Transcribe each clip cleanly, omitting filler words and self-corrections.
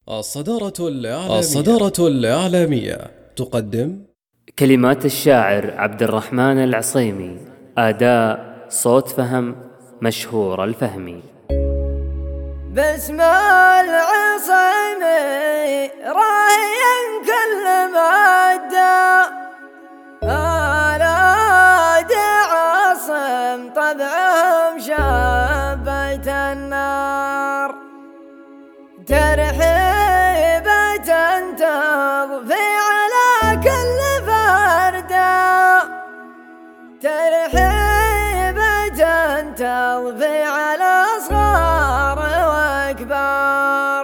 الصدارة الإعلامية تقدم كلمات الشاعر عبد الرحمن العصيمي، أداء صوت فهم مشهور الفهمي. باسم العصيمي راهيا كل مادة، أولاد عاصم طبعهم شابة النار، ترحيبة تضفي على كل فردة، ترحيبة تضفي على صغار وكبار.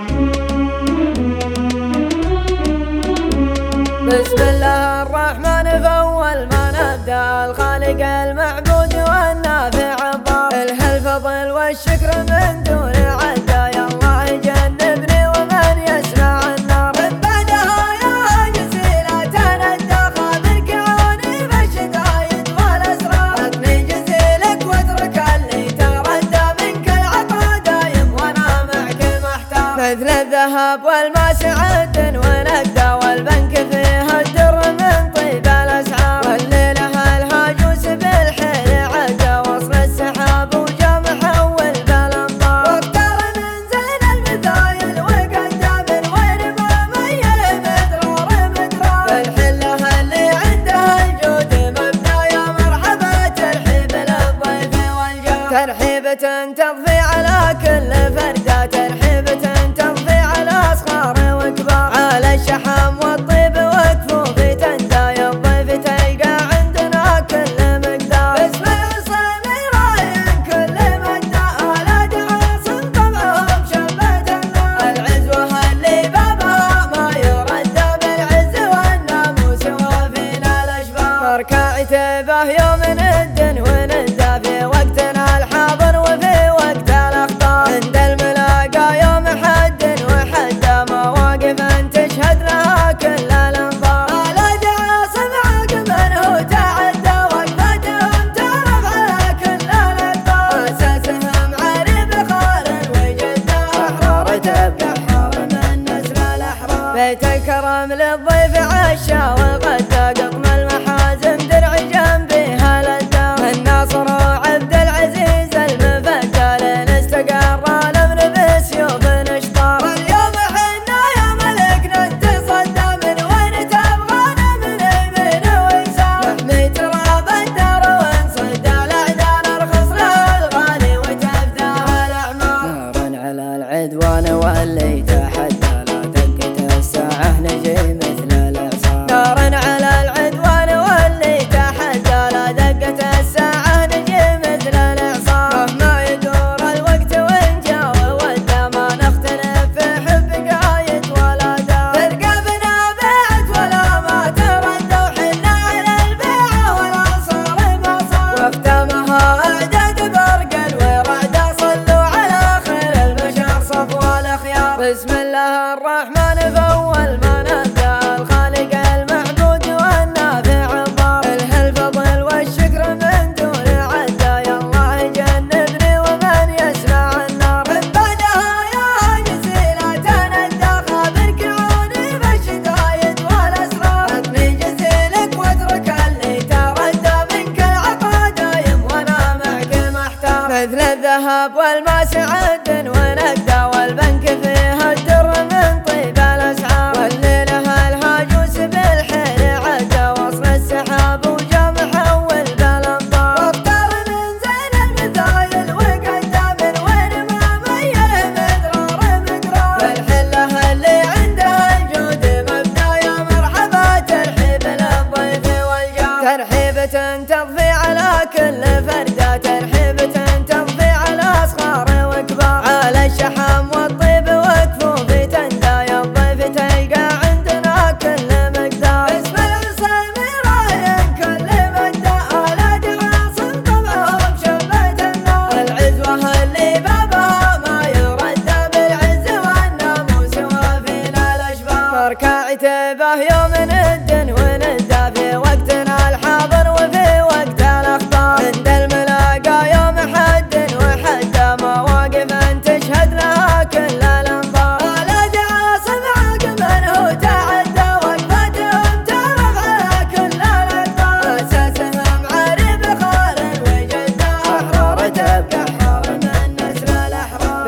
بسم الله الرحمن فأول ما نبدأ، الخالق المعبود والنافع الضار، له الفضل والشكر من دون عدة، يا الله جنبني ومن يسمع النار. من بعدها يا جزيلة تندى، خابرك عوني بالشدايد والأسرار، أثني جزيلك واترك اللي تردى، منك العطا دايم وانا معك محتار. مثل الذهب والماس عد ونقدى، والبنك فيه الدر من طيب الأسعار، واللي لها الهاجوس بالحيل عدى، وصل السحاب وجا محول بالأمطار، واختار من زين المثايل وقدم الوين ما ميل مدرار مدرار. الحلة اللي عندها الجود مبنى، يا مرحبا ترحيب للضيف والجار، ترحيبة تضفي على كل فردة، ترحيبة تضفي على صغار وكبار، على الشحم والطيب وكفوا في تندى، يا الضيف تلقى عندنا كل مقدار. باسم العصيمي راهيا كل مدة، أولاد عاصم طبعهم شبة النار، العزوة اللي بابها ما يردى، بالعز والناموس وفينا الأشبار، مركعته يوم ندن وندى، في وقتنا الحاضر وفي وقت الأخطار، عند الملاقى يوم حد وحدة، مواقف تشهد لها كل الأنظار، أولاد عاصم عقب هو تعدى، وقفتهم تعرف على كل الأقدار، أساسهم عرب خال وجدة، أحرار تبقى حار من نسل الأحرار، بيت الكرم للضيف عشا وغدا، قطم المحازم درع جنبها للدار، الناصر وعبد العزيز المفدى، لين استقر الأمر بسيوف نشطار، واليوم حنا يا ملكنا نتصدى، من وين تبغانا من يمين ويسار، نحمي تراب الدار ونصد الأعداء، نرخص له الغالي وتفداها الأعمار. نارا على العدوان واللي تحدى، لا دقت الساعة نجي مثل الإعصار، نارا على العدوان واللي تحدى، لا دقت الساعة نجي مثل الإعصار، مهما يدور الوقت وإن جا وودى، ما نختلف في حب قايد ولا دار، ترقبنا بيعت ولا ما تردى، وحنا على البيعة ولا صار ما صار، واختمها أعداد برق الورعدة، صلوا على خير البشر صفوة الأخيار. بسم الله الرحمن فأول ما نبدأ، الخالق المعبود والنافع الضار، له الفضل والشكر من دون عدة، يا الله جنبني ومن يسمع النار. من بعدها يا جزيلة تندى، خابرك عوني بالشدايد والأسرار، أثني جزيلك واترك اللي تردى، منك العطا دايم وانا معك محتار، مثل الذهب والماس عد ونقدى، والبنك فيه الدر من طيب الأسعار، واللي لها الهاجوس بالحيل عدى، وصل السحاب وجا محول بالأمطار، واختار من زين المثايل وقدم الوين ما ميل مدرار مدرار. الحلة اللي عندها الجود مبنى، يا مرحبا ترحيب للضيف والجار، ترحيبة تضفي على كل فردة، ترحيبة تضفي على صغار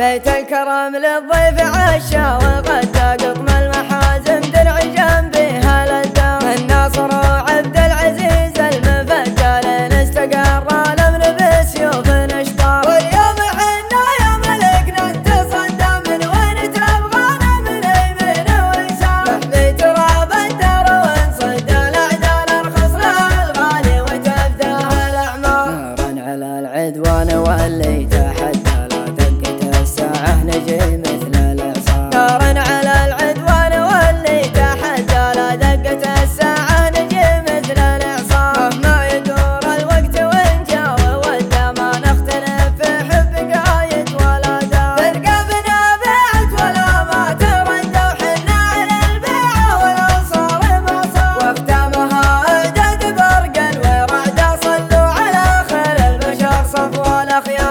بيت الكرم للضيف عشا وغدا قطم المحازم درع جنبها للدار الناصر وعبد العزيز المفجل استقر الامر بسيوف نشطار واليوم حنا يا ملكنا نتصدى من وين تبغانا من يمين ويسار نحمي تراب الدار ونصد الاعداء نرخص لها الغالي وتفداها الاعمار نارا على العدوان واللي تحدى لا دقت الساعه نجي مثل الاعصار نارا على العدوان واللي تحدى لا دقت الساعه نجي مثل الاعصار مهما يدور الوقت وان جا وودا ما نختلف في حب قايد ولا دار ترقبنا بيعت ولا ما تردى وحنا على البيعه والانصار ما صار واختامها اعداد برقا ورعدا صلوا على خير البشر صفوا الاخيار